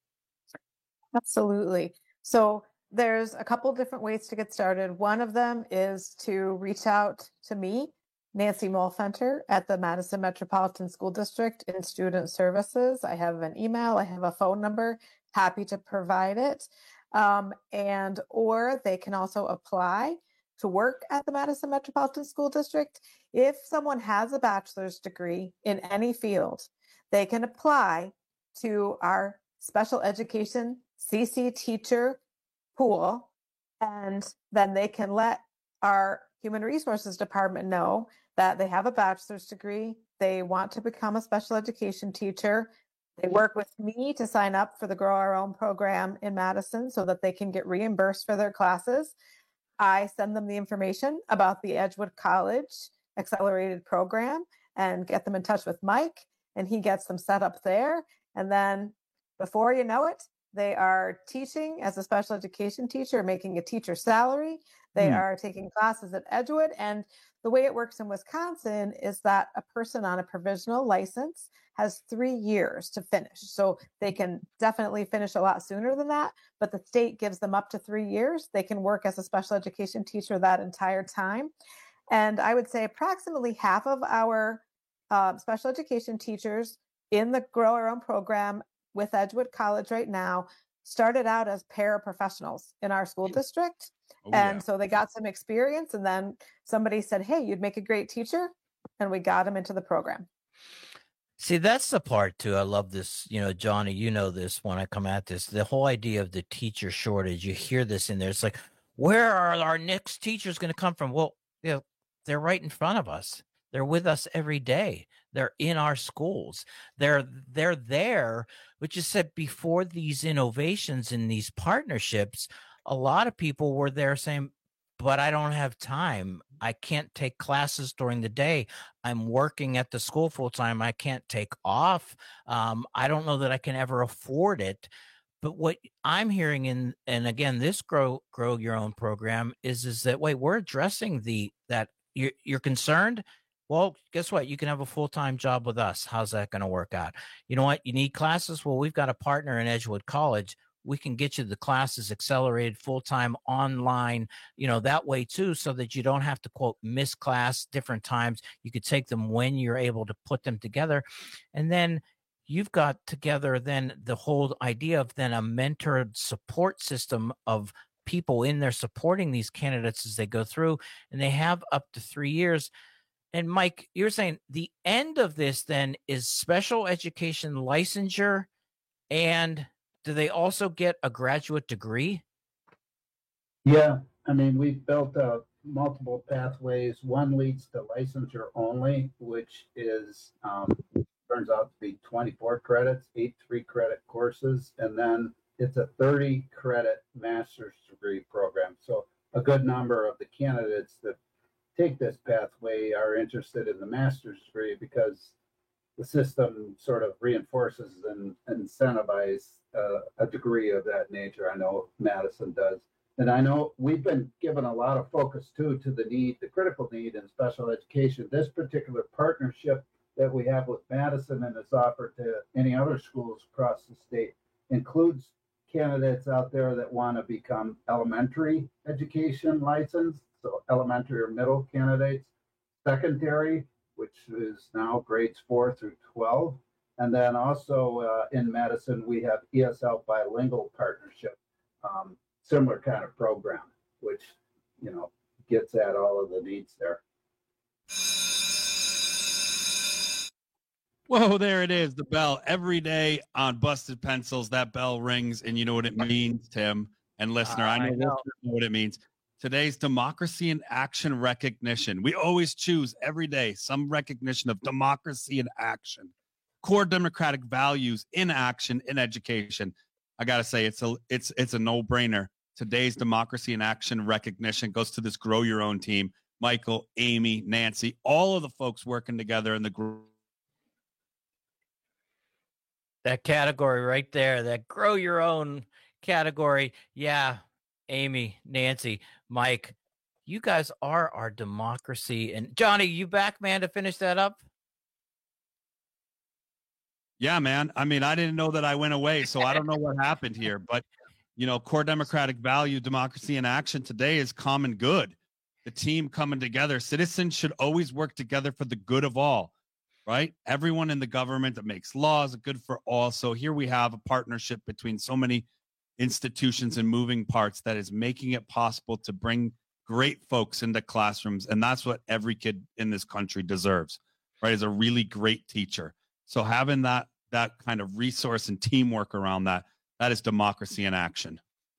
S5: Absolutely. So there's a couple different ways to get started. One of them is to reach out to me, Nancy Molfenter, at the Madison Metropolitan School District in Student Services. I have an email, I have a phone number. Happy to provide it. Um, and or they can also apply to work at the Madison Metropolitan School District. If someone has a bachelor's degree in any field, they can apply to our special education C C teacher pool, and then they can let our human resources department know that they have a bachelor's degree, they want to become a special education teacher. They work with me to sign up for the Grow Our Own program in Madison so that they can get reimbursed for their classes. I send them the information about the Edgewood College Accelerated program and get them in touch with Mike, and he gets them set up there. And then before you know it, they are teaching as a special education teacher, making a teacher salary. They
S6: Hmm.
S5: are taking classes at Edgewood. And the way it works in Wisconsin is that a person on a provisional license has three years to finish. So they can definitely finish a lot sooner than that, but the state gives them up to three years. They can work as a special education teacher that entire time. And I would say approximately half of our uh, special education teachers in the Grow Our Own program with Edgewood College right now started out as paraprofessionals in our school district.
S6: Oh,
S5: and
S6: yeah.
S5: so they got some experience, and then somebody said, hey, you'd make a great teacher. And we got them into the program.
S12: See, that's the part too. I love this. You know, Johnny, you know this when I come at this, the whole idea of the teacher shortage. You hear this in there. It's like, where are our next teachers going to come from? Well, you know, they're right in front of us. They're with us every day. They're in our schools. They're they're there. But you said before these innovations and these partnerships, a lot of people were there saying, but I don't have time. I can't take classes during the day. I'm working at the school full time. I can't take off. Um, I don't know that I can ever afford it. But what I'm hearing in, and again, this grow grow your own program is is that wait, we're addressing the that you're you're concerned. Well, guess what? You can have a full-time job with us. How's that going to work out? You know what? You need classes? Well, we've got a partner in Edgewood College. We can get you the classes accelerated full-time online, you know, that way too, so that you don't have to, quote, miss class different times. You could take them when you're able to put them together. And then you've got together then the whole idea of then a mentored support system of people in there supporting these candidates as they go through, and they have up to three years. And Mike, you're saying the end of this then is special education licensure, and do they also get a graduate degree?
S6: Yeah, I mean, we've built uh, multiple pathways. One leads to licensure only, which is um, turns out to be twenty-four credits, eight three-credit courses, and then it's a thirty-credit master's degree program. So a good number of the candidates that take this pathway are interested in the master's degree because the system sort of reinforces and incentivizes uh, a degree of that nature. I know Madison does. And I know we've been given a lot of focus too to the need, the critical need in special education. This particular partnership that we have with Madison and is offered to any other schools across the state includes candidates out there that want to become elementary education licensed, so elementary or middle candidates, secondary, which is now grades four through twelve. And then also uh, in Madison, we have E S L bilingual partnership, um, similar kind of program, which, you know, gets at all of the needs there.
S13: Whoa, there it is, the bell. Every day on Busted Pencils, that bell rings, and you know what it means, Tim and listener.
S12: Uh,
S13: I know,
S12: I know.
S13: listener know what it means. Today's Democracy in Action recognition. We always choose every day some recognition of democracy in action, core democratic values in action in education. I gotta say, it's a it's it's a no-brainer. Today's Democracy in Action recognition goes to this Grow Your Own team. Michael, Amy, Nancy, all of the folks working together in the group.
S12: That category right there, that grow your own category. Yeah, Amy, Nancy, Mike, you guys are our democracy. And Johnny, you back, man, to finish that up?
S13: Yeah, man. I mean, I didn't know that I went away, so I don't know what happened here. But, you know, core democratic value, democracy in action today is common good. The team coming together. Citizens should always work together for the good of all. Right? Everyone in the government that makes laws are good for all. So here we have a partnership between so many institutions and moving parts that is making it possible to bring great folks into classrooms. And that's what every kid in this country deserves, right? Is a really great teacher. So having that, that kind of resource and teamwork around that, that is democracy in action.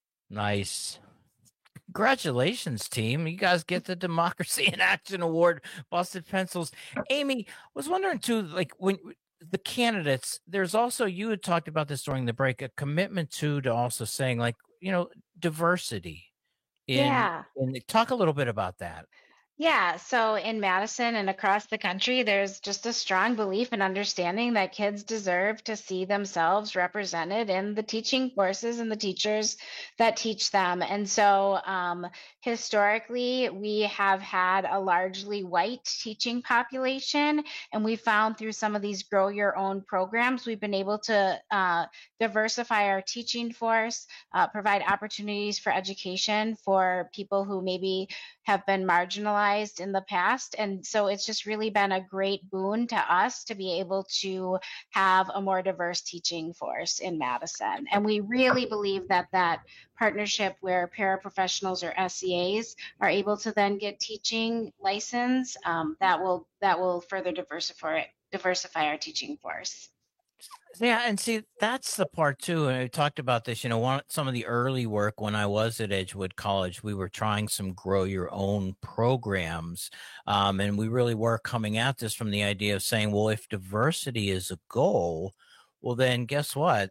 S12: Nice. Congratulations, team. You guys get the Democracy in Action Award, Busted Pencils. Amy, was wondering too, like when the candidates, there's also, you had talked about this during the break, a commitment to, to also saying like, you know, diversity. In,
S8: Yeah.
S12: in, talk a little bit about that.
S8: Yeah, so in Madison and across the country, there's just a strong belief and understanding that kids deserve to see themselves represented in the teaching courses and the teachers that teach them. And so um, historically, we have had a largely white teaching population, and we found through some of these Grow Your Own programs, we've been able to uh, diversify our teaching force, uh, provide opportunities for education for people who maybe have been marginalized in the past. And so it's just really been a great boon to us to be able to have a more diverse teaching force in Madison. And we really believe that that partnership where paraprofessionals or S E As are able to then get teaching license, um, that will that will further diversify diversify our teaching force.
S12: Yeah, and see, that's the part too. And I talked about this, you know, one some of the early work when I was at Edgewood College, we were trying some grow your own programs. Um, and we really were coming at this from the idea of saying, well, if diversity is a goal, well, then guess what?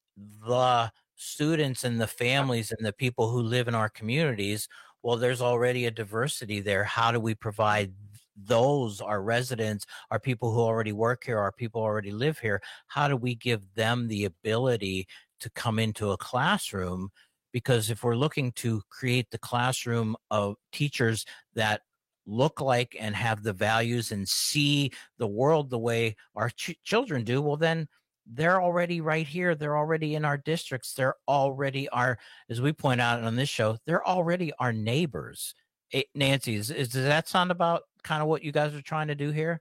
S12: The students and the families and the people who live in our communities, well, there's already a diversity there. How do we provide those, our residents, our people who already work here, our people who already live here, how do we give them the ability to come into a classroom? Because if we're looking to create the classroom of teachers that look like and have the values and see the world the way our ch- children do, well, then they're already right here. They're already in our districts. They're already our, as we point out on this show, they're already our neighbors. It, Nancy, is, is, does that sound about kind of what you guys are trying to do here?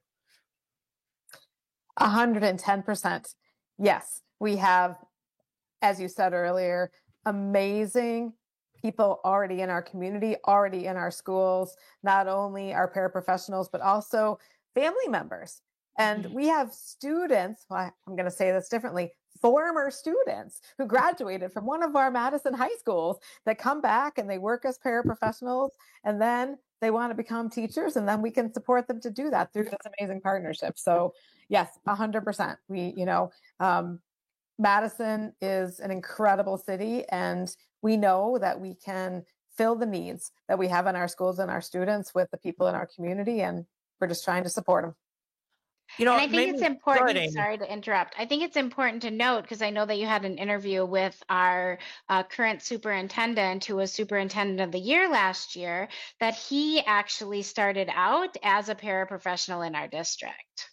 S5: one hundred ten percent. Yes, we have, as you said earlier, amazing people already in our community, already in our schools, not only our paraprofessionals, but also family members. And we have students, well, I'm going to say this differently, former students who graduated from one of our Madison high schools that come back and they work as paraprofessionals, and then they want to become teachers, and then we can support them to do that through this amazing partnership. So yes, one hundred percent. We, you know, um, Madison is an incredible city, and we know that we can fill the needs that we have in our schools and our students with the people in our community, and we're just trying to support them.
S12: You know,
S8: and I think
S12: maybe-
S8: it's important,
S12: Go ahead, Amy.
S8: sorry to interrupt. I think it's important to note, because I know that you had an interview with our uh, current superintendent, who was superintendent of the year last year, that he actually started out as a paraprofessional in our district.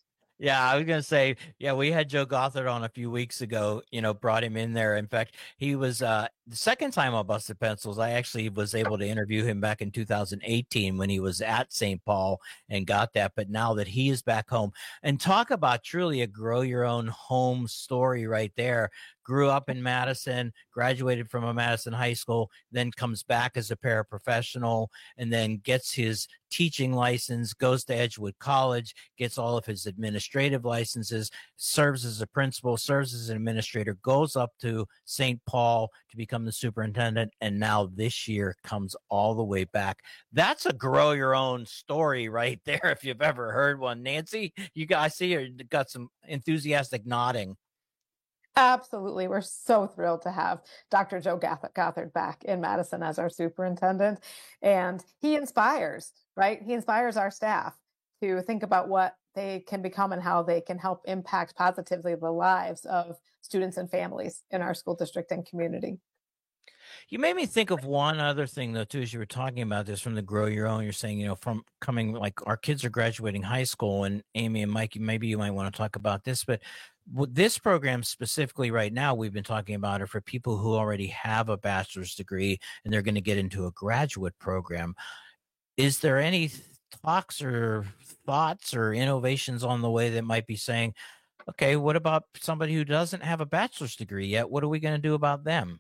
S12: Yeah, I was gonna say, yeah, we had Joe Gothard on a few weeks ago, you know, brought him in there. In fact, he was uh the second time on Busted Pencils. I actually was able to interview him back in two thousand eighteen when he was at Saint Paul and got that. But now that he is back home, and talk about truly a grow your own home story right there. Grew up in Madison, graduated from a Madison high school, then comes back as a paraprofessional, and then gets his teaching license, goes to Edgewood College, gets all of his administrative licenses, serves as a principal, serves as an administrator, goes up to Saint Paul to become the superintendent, and now this year comes all the way back. That's a grow your own story right there, if you've ever heard one. Nancy, you guys see you got some enthusiastic nodding.
S5: Absolutely. We're so thrilled to have Doctor Joe Gothard back in Madison as our superintendent. And he inspires, right? He inspires our staff to think about what they can become and how they can help impact positively the lives of students and families in our school district and community.
S12: You made me think of one other thing, though, too, as you were talking about this from the Grow Your Own. You're saying, you know, from coming, like, our kids are graduating high school, and Amy and Mike, maybe you might want to talk about this, but with this program specifically right now, we've been talking about it for people who already have a bachelor's degree and they're going to get into a graduate program. Is there any talks or thoughts or innovations on the way that might be saying, okay, what about somebody who doesn't have a bachelor's degree yet? What are we going to do about them?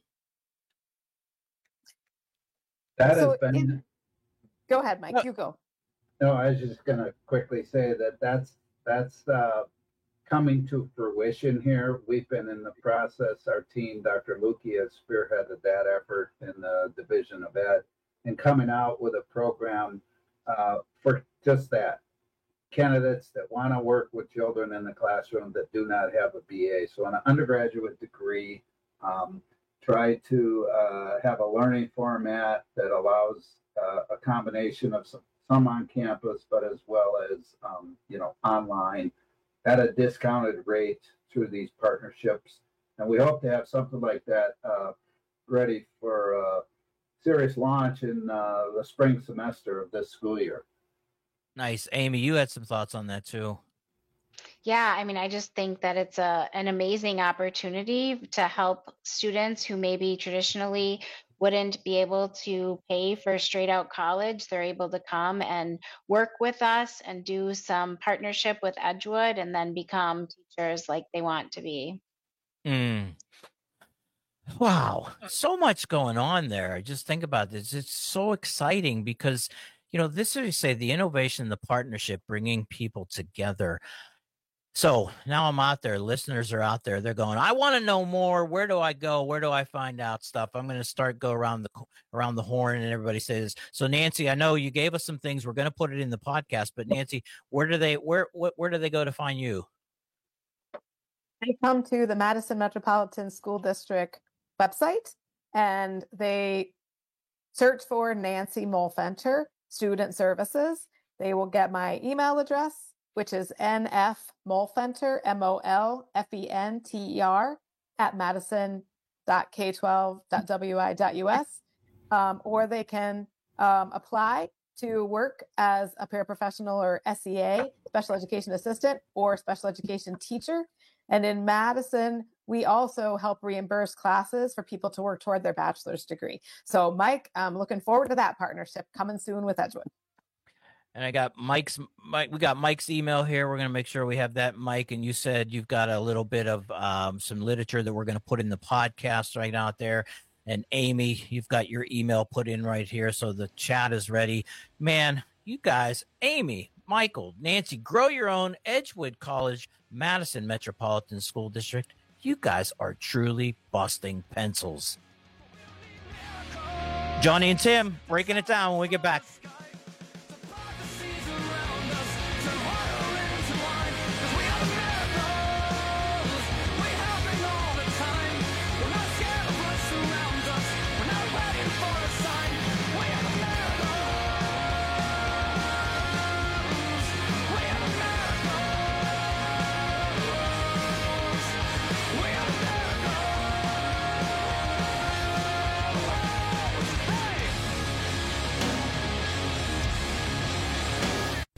S6: That
S5: So
S6: has been.
S5: in- Go ahead, Mike, you go.
S6: No, I was just going to quickly say that that's that's uh, coming to fruition here. We've been in the process. Our team, Doctor Lukey, has spearheaded that effort in the Division of Ed, and coming out with a program uh, for just that. Candidates that want to work with children in the classroom that do not have a B A. So an undergraduate degree, um, try to uh, have a learning format that allows uh, a combination of some, some on campus, but as well as, um, you know, online at a discounted rate through these partnerships. And we hope to have something like that uh, ready for uh, serious launch in uh, the spring semester of this school year.
S12: Nice. Amy, you had some thoughts on that, too.
S8: Yeah, I mean, I just think that it's a an amazing opportunity to help students who maybe traditionally wouldn't be able to pay for straight out college. They're able to come and work with us and do some partnership with Edgewood and then become teachers like they want to be.
S12: Mm. Wow. So much going on there. Just think about this. It's so exciting because, you know, this is, you say, the innovation, the partnership, bringing people together. So now I'm out there. Listeners are out there. They're going, I want to know more. Where do I go? Where do I find out stuff? I'm going to start go around the around the horn, and everybody says. So Nancy, I know you gave us some things. We're going to put it in the podcast. But Nancy, where do they where where, where do they go to find you?
S5: They come to the Madison Metropolitan School District website and they search for Nancy Molfenter, Student Services. They will get my email address, which is nfmolfenter, M O L F E N T E R, at madison dot k twelve dot w i dot u s. Um, or they can um, apply to work as a paraprofessional or S E A, special education assistant, or special education teacher. And in Madison, we also help reimburse classes for people to work toward their bachelor's degree. So, Mike, I'm looking forward to that partnership coming soon with Edgewood.
S12: And I got Mike's Mike. We got Mike's email here. We're going to make sure we have that, Mike. And you said you've got a little bit of um, some literature that we're going to put in the podcast right out there. And Amy, you've got your email put in right here, so the chat is ready. Man, you guys, Amy, Michael, Nancy, grow your own, Edgewood College, Madison Metropolitan School District. You guys are truly busting pencils. Johnny and Tim breaking it down when we get back.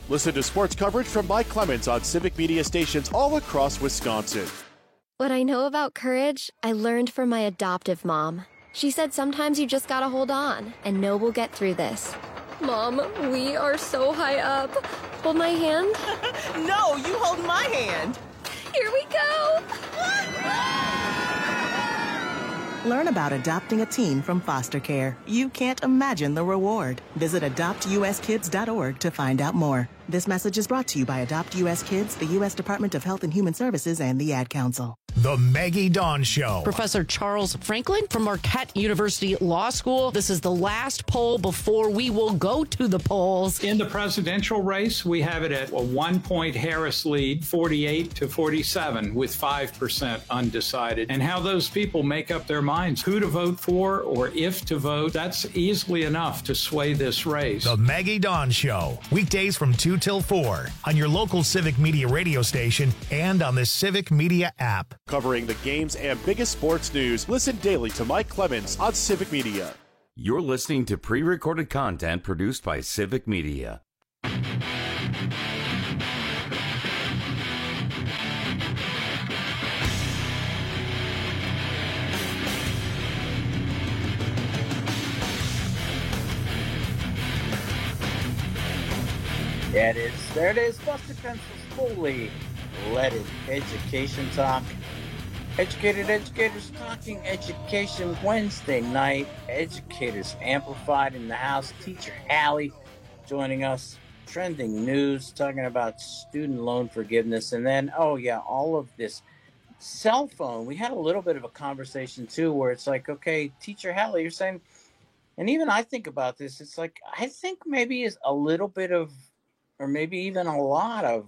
S1: Listen to sports coverage from Mike Clemens on Civic Media stations all across Wisconsin.
S9: What I know about courage, I learned from my adoptive mom. She said sometimes you just gotta hold on and know we'll get through this. Mom, we are so high up. Hold my hand.
S11: No, you hold my hand.
S9: Here we go.
S11: Learn about adopting a teen from foster care. You can't imagine the reward. Visit adopt u s kids dot org to find out more. This message is brought to you by Adopt U S Kids, the U S Department of Health and Human Services, and the Ad Council.
S2: The Maggie Dawn Show.
S14: Professor Charles Franklin from Marquette University Law School. This is the last poll before we will go to the polls.
S15: In the presidential race, we have it at a one-point Harris lead, forty-eight to forty-seven, with five percent undecided. And how those people make up their minds, who to vote for or if to vote, that's easily enough to sway this race.
S2: The Maggie Dawn Show. Weekdays from two till four on your local Civic Media radio station and on the Civic Media app.
S1: Covering the games and biggest sports news, listen daily to Mike Clemens on Civic Media.
S10: You're listening to pre-recorded content produced by Civic Media.
S18: There it is. There it is. Busted Pencils fully leaded education talk. Educated Educators Talking Education Wednesday night. Educators Amplified in the house. Teacher Hallie joining us. Trending news, talking about student loan forgiveness. And then, oh yeah, all of this cell phone. We had a little bit of a conversation too where it's like, okay, Teacher Hallie, you're saying, and even I think about this, it's like, I think maybe is a little bit of, or maybe even a lot of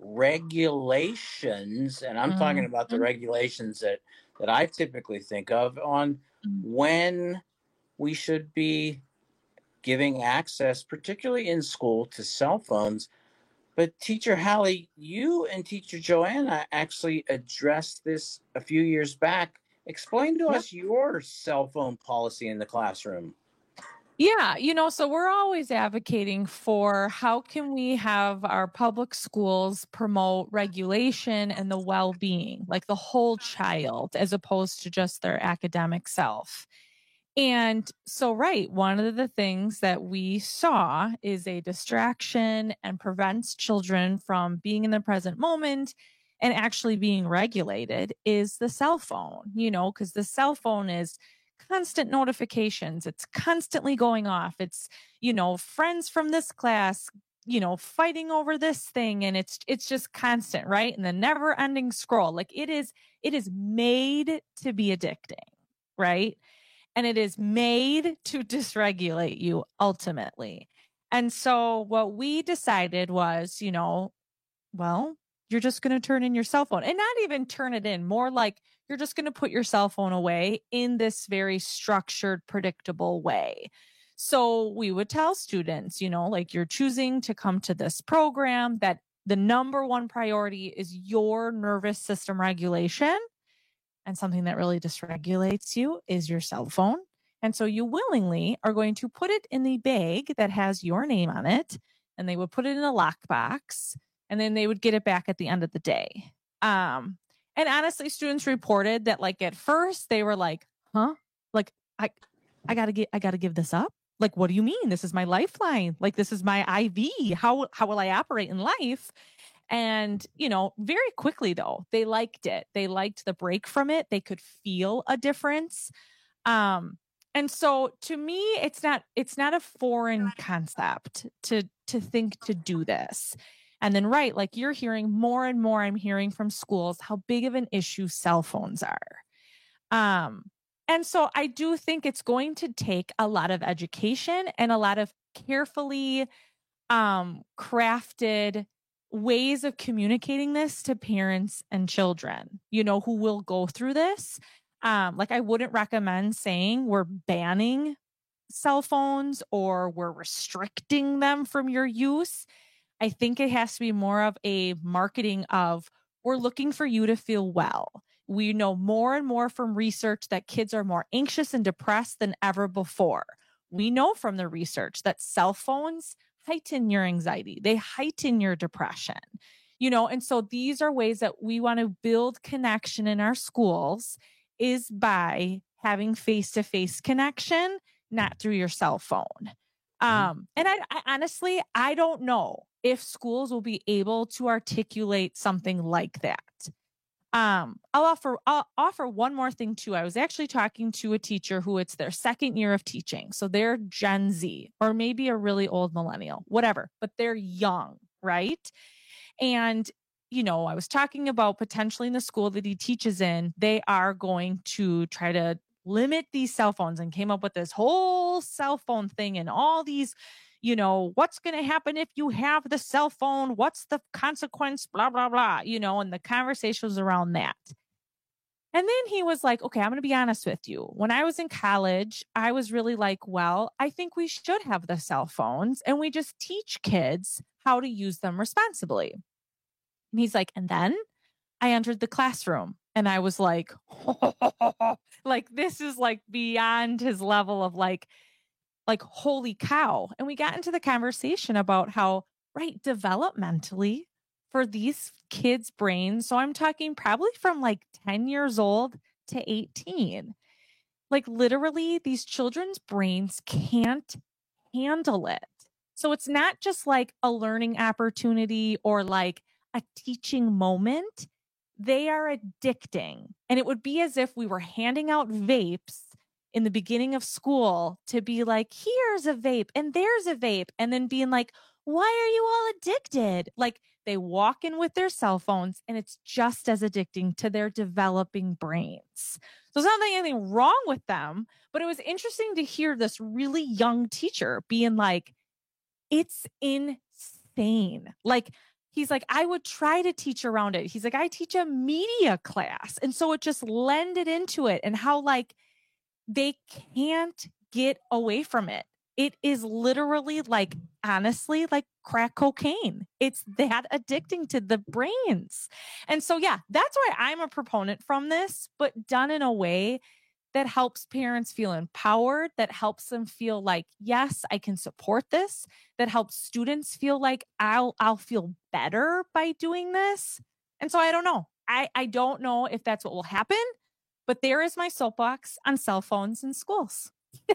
S18: regulations, and I'm mm-hmm. talking about the regulations that, that I typically think of on mm-hmm. when we should be giving access, particularly in school, to cell phones. But Teacher Hallie, you and Teacher Joanna actually addressed this a few years back. Explain to yep. us your cell phone policy in the classroom.
S26: Yeah, you know, so we're always advocating for how can we have our public schools promote regulation and the well-being, like the whole child, as opposed to just their academic self. And so, right, one of the things that we saw is a distraction and prevents children from being in the present moment and actually being regulated is the cell phone, you know, because the cell phone is constant notifications. It's constantly going off. It's, you know, friends from this class, you know, fighting over this thing. And it's, it's just constant, right? And the never ending scroll. Like it is, it is made to be addicting, right? And it is made to dysregulate you ultimately. And so what we decided was, you know, well, you're just going to turn in your cell phone and not even turn it in, more like you're just going to put your cell phone away in this very structured, predictable way. So we would tell students, you know, like you're choosing to come to this program, that the number one priority is your nervous system regulation. And something that really dysregulates you is your cell phone. And so you willingly are going to put it in the bag that has your name on it. And they would put it in a lockbox. And then they would get it back at the end of the day. Um, and honestly, students reported that, like, at first they were like, huh? Like, I, I gotta get, I gotta give this up. Like, what do you mean? This is my lifeline. Like, this is my I V. How, how will I operate in life? And, you know, very quickly though, they liked it. They liked the break from it. They could feel a difference. Um, and so to me, it's not, it's not a foreign concept to, to think to do this. And then, right, like you're hearing more and more, I'm hearing from schools how big of an issue cell phones are. Um, and so I do think it's going to take a lot of education and a lot of carefully um, crafted ways of communicating this to parents and children, you know, who will go through this. Um, like I wouldn't recommend saying we're banning cell phones or we're restricting them from your use. I think it has to be more of a marketing of, we're looking for you to feel well. We know more and more from research that kids are more anxious and depressed than ever before. We know from the research that cell phones heighten your anxiety. They heighten your depression, you know? And so these are ways that we want to build connection in our schools is by having face-to-face connection, not through your cell phone. Um, and I, I honestly, I don't know if schools will be able to articulate something like that. Um, I'll offer, I'll offer one more thing too. I was actually talking to a teacher who it's their second year of teaching. So they're Gen Z or maybe a really old millennial, whatever, but they're young, right? And, you know, I was talking about potentially in the school that he teaches in, they are going to try to limit these cell phones and came up with this whole cell phone thing and all these, you know, what's going to happen if you have the cell phone? What's the consequence? Blah, blah, blah, you know, and the conversation was around that. And then he was like, okay, I'm going to be honest with you. When I was in college, I was really like, well, I think we should have the cell phones and we just teach kids how to use them responsibly. And he's like, and then I entered the classroom and I was like, like, this is like beyond his level of like, like, holy cow. And we got into the conversation about how, right, developmentally for these kids' brains. So I'm talking probably from like ten years old to eighteen. Like literally these children's brains can't handle it. So it's not just like a learning opportunity or like a teaching moment. They are addicting. And it would be as if we were handing out vapes in the beginning of school to be like, here's a vape and there's a vape. And then being like, why are you all addicted? Like they walk in with their cell phones and it's just as addicting to their developing brains. So it's not anything wrong with them, but it was interesting to hear this really young teacher being like, it's insane. Like, he's like, I would try to teach around it. He's like, I teach a media class. And so it just lended into it and how like, they can't get away from it. It is literally like, honestly, like crack cocaine. It's that addicting to the brains. And so, yeah, that's why I'm a proponent from this, but done in a way that helps parents feel empowered, that helps them feel like, yes, I can support this, that helps students feel like I'll, I'll feel better by doing this. And so I don't know. I, I don't know if that's what will happen. But there is my soapbox on cell phones in schools.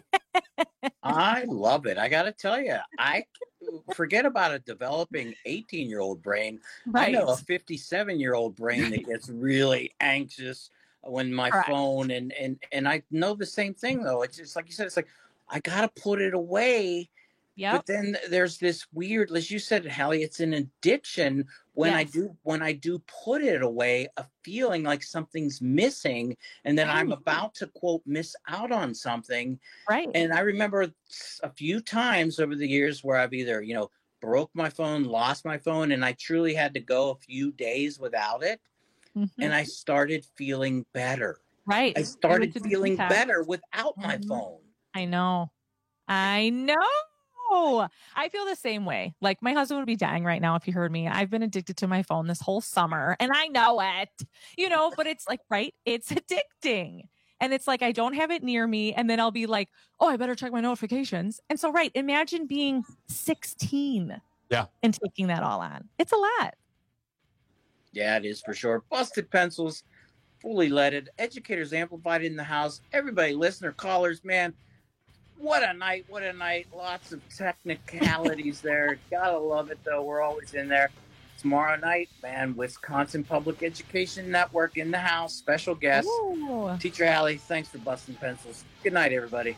S18: I love it. I got to tell you, I forget about a developing eighteen-year-old brain. Right. I know a fifty-seven-year-old brain that gets really anxious when my Correct. phone and and and I know the same thing though. It's just like you said. It's like I got to put it away. Yeah. But then there's this weird, as you said, Hallie, it's an addiction. When yes. I do, when I do put it away, a feeling like something's missing, and then right. I'm about to quote miss out on something. Right. And I remember a few times over the years where I've either, you know, broke my phone, lost my phone, and I truly had to go a few days without it. Mm-hmm. And I started feeling better. Right. I started feeling better without my mm-hmm. phone.
S26: I know. I know. Oh, I feel the same way. Like my husband would be dying right now if he heard me. I've been addicted to my phone this whole summer and I know it, you know, but it's like, right. It's addicting. And it's like, I don't have it near me. And then I'll be like, oh, I better check my notifications. And so, right. Imagine being sixteen
S13: yeah,
S26: and taking that all on. It's a lot.
S18: Yeah, it is for sure. Busted Pencils, fully leaded, educators amplified in the house. Everybody, listener, callers, man. What a night, what a night. Lots of technicalities there. Gotta love it, though. We're always in there. Tomorrow night, man, Wisconsin Public Education Network in the house. Special guest, Ooh. Teacher Hallie. Thanks for busting pencils. Good night, everybody.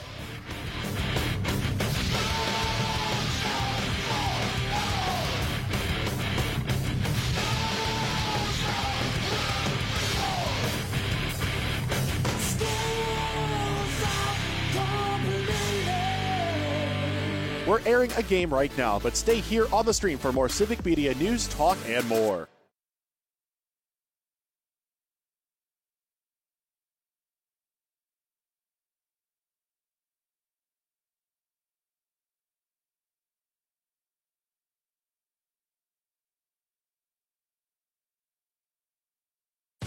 S1: We're airing a game right now, but stay here on the stream for more Civic Media news, talk, and more.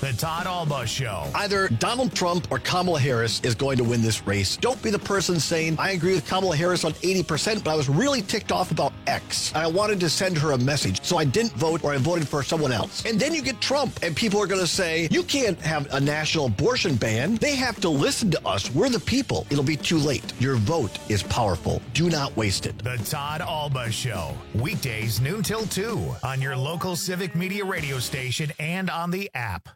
S2: The Todd Alba Show.
S3: Either Donald Trump or Kamala Harris is going to win this race. Don't be the person saying, I agree with Kamala Harris on eighty percent, but I was really ticked off about X. I wanted to send her a message, so I didn't vote or I voted for someone else. And then you get Trump, and people are going to say, you can't have a national abortion ban. They have to listen to us. We're the people. It'll be too late. Your vote is powerful. Do not waste it.
S2: The Todd Alba Show. Weekdays noon till two on your local Civic Media radio station and on the app.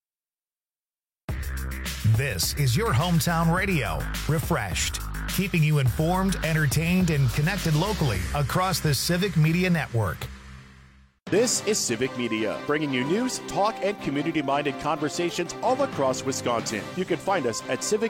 S2: This is your hometown radio. Refreshed. Keeping you informed, entertained, and connected locally across the Civic Media Network.
S1: This is Civic Media, bringing you news, talk, and community-minded conversations all across Wisconsin. You can find us at civic